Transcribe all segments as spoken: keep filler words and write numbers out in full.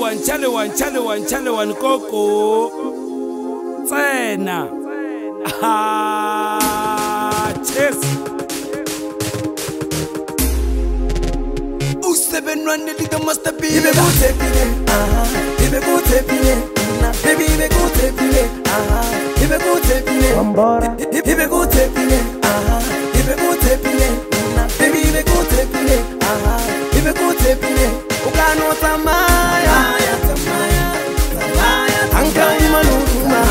one, chale one, chale one, chale one, koko. Tsena. Ah, cheers. Oh, seven one, the master be. Ibe go tepile, ah. Ibe go tepile, na. Baby, ibe go tepile, ah. Ibe go tepile, Bambora. Ibe go tepile, ah. Ibe go tepile, na. Baby, ibe go tepile, ah. Ibe go tepile. Ukano tamaya, tamaya, tamaya, anka imanuma.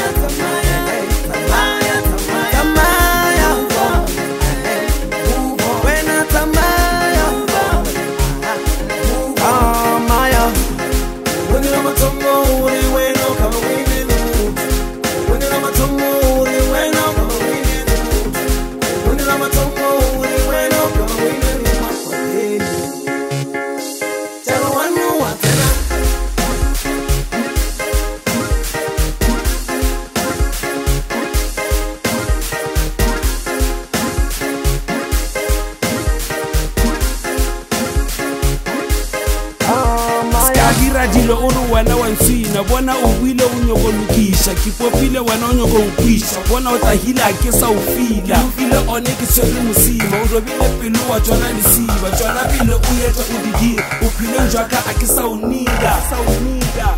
Dilo uru wena wansina bona uwile unyoko lukisha kipopile wena unyoko ukwisha bona utahila akesa ufila ufile one kiswele musima urobile pelu wa jona lisiba jona bile uyeta udidi upile njaka akesa unida sa unida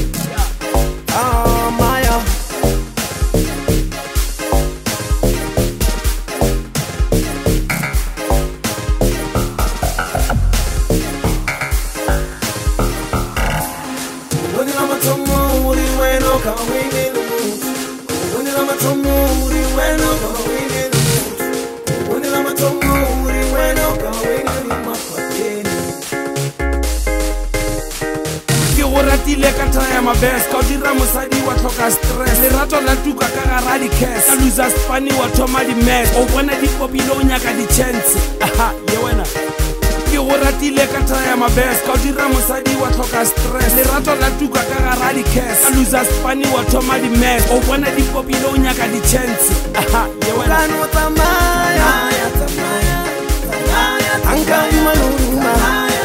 ah maya ratile ka taya mabes ka dira mosadi wa tlhoka stress lerato la tuka ka gara di cash ka loser spani wa thoma di mess o bona di popile o nyaka di chance aha ye wena ke go ratile ka taya mabes ka dira mosadi wa tlhoka stress lerato la tuka ka gara di cash ka loser spani wa thoma di mess o bona di popile o nyaka di chance aha ye wena kano tamaya tamaya tamaya anka imanuma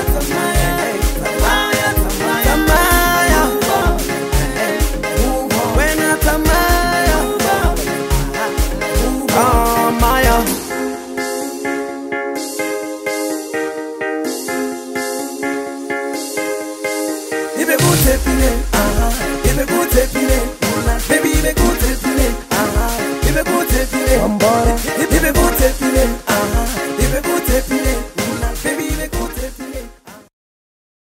tepile, ah, ibe go tepile, baby ibe go tepile, ah, ibe go tepile, Bambora. ibe go tepile, ah.